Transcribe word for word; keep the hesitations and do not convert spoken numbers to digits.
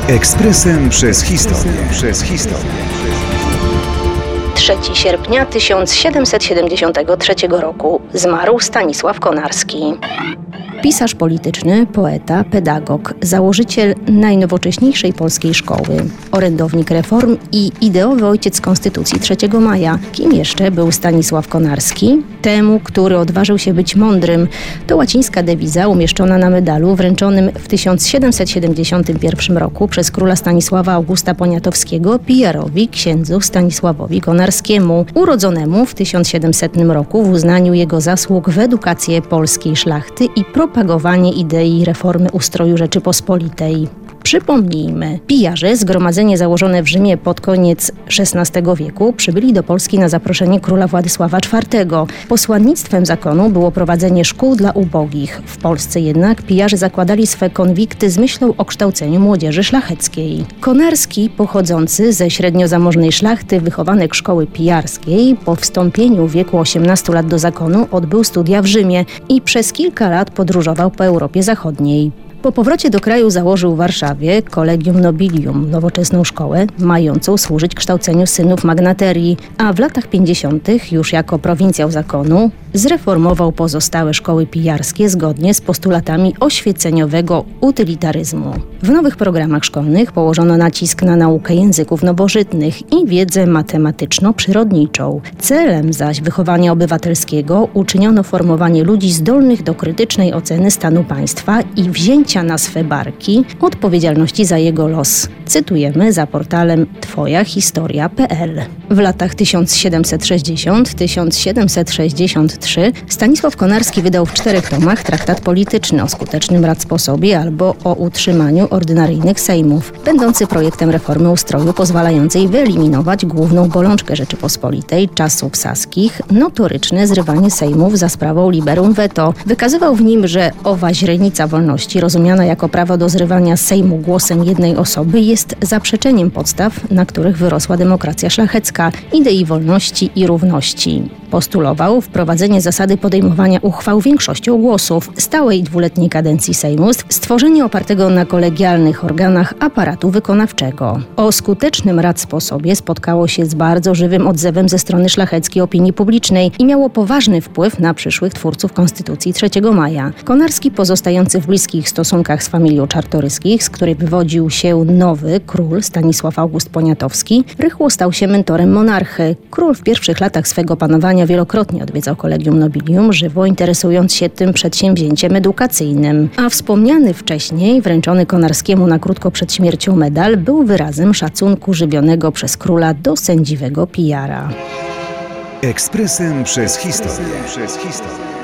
Ekspresem przez historię. Przez historię. trzeciego sierpnia tysiąc siedemset siedemdziesiątego trzeciego roku zmarł Stanisław Konarski. Pisarz polityczny, poeta, pedagog, założyciel najnowocześniejszej polskiej szkoły, orędownik reform i ideowy ojciec Konstytucji trzeciego maja. Kim jeszcze był Stanisław Konarski? Temu, który odważył się być mądrym. To łacińska dewiza umieszczona na medalu wręczonym w tysiąc siedemset siedemdziesiątym pierwszym roku przez króla Stanisława Augusta Poniatowskiego P R owi księdzu Stanisławowi Konarskiemu, urodzonemu w tysiąc siedemsetnym roku w uznaniu jego zasług w edukację polskiej szlachty i propagowanie idei reformy ustroju Rzeczypospolitej. Przypomnijmy, pijarze, zgromadzenie założone w Rzymie pod koniec szesnastego wieku, przybyli do Polski na zaproszenie króla Władysława czwartego. Posłannictwem zakonu było prowadzenie szkół dla ubogich. W Polsce jednak pijarze zakładali swe konwikty z myślą o kształceniu młodzieży szlacheckiej. Konarski, pochodzący ze średnio zamożnej szlachty, wychowanek szkoły pijarskiej, po wstąpieniu w wieku osiemnastu lat do zakonu odbył studia w Rzymie i przez kilka lat podróżował po Europie Zachodniej. Po powrocie do kraju założył w Warszawie Collegium Nobilium, nowoczesną szkołę, mającą służyć kształceniu synów magnaterii, a w latach pięćdziesiątych, już jako prowincjał zakonu, zreformował pozostałe szkoły pijarskie zgodnie z postulatami oświeceniowego utylitaryzmu. W nowych programach szkolnych położono nacisk na naukę języków nowożytnych i wiedzę matematyczno-przyrodniczą. Celem zaś wychowania obywatelskiego uczyniono formowanie ludzi zdolnych do krytycznej oceny stanu państwa i wzięcia na swe barki odpowiedzialności za jego los. Cytujemy za portalem twoja historia kropka p l. W latach tysiąc siedemset sześćdziesiątym do tysiąc siedemset sześćdziesiątego trzeciego Stanisław Konarski wydał w czterech tomach traktat polityczny o skutecznym radzsposobie albo o utrzymaniu ordynaryjnych sejmów, będący projektem reformy ustroju pozwalającej wyeliminować główną bolączkę Rzeczypospolitej czasów saskich, notoryczne zrywanie sejmów za sprawą liberum veto. Wykazywał w nim, że owa źrenica wolności, rozumiana jako prawo do zrywania sejmu głosem jednej osoby, jest zaprzeczeniem podstaw, na których wyrosła demokracja szlachecka, idei wolności i równości. Postulował wprowadzenie zasady podejmowania uchwał większością głosów, stałej dwuletniej kadencji Sejmu, stworzenie opartego na kolegialnych organach aparatu wykonawczego. O skutecznym radzsposobie spotkało się z bardzo żywym odzewem ze strony szlacheckiej opinii publicznej i miało poważny wpływ na przyszłych twórców Konstytucji trzeciego maja. Konarski, pozostający w bliskich stosunkach z familią Czartoryskich, z której wywodził się nowy król Stanisław August Poniatowski, rychło stał się mentorem monarchy. Król w pierwszych latach swego panowania wielokrotnie odwiedzał Collegium Nobilium, żywo interesując się tym przedsięwzięciem edukacyjnym. A wspomniany wcześniej, wręczony Konarskiemu na krótko przed śmiercią medal, był wyrazem szacunku żywionego przez króla do sędziwego pijara. Ekspresem przez historię. Przez historię.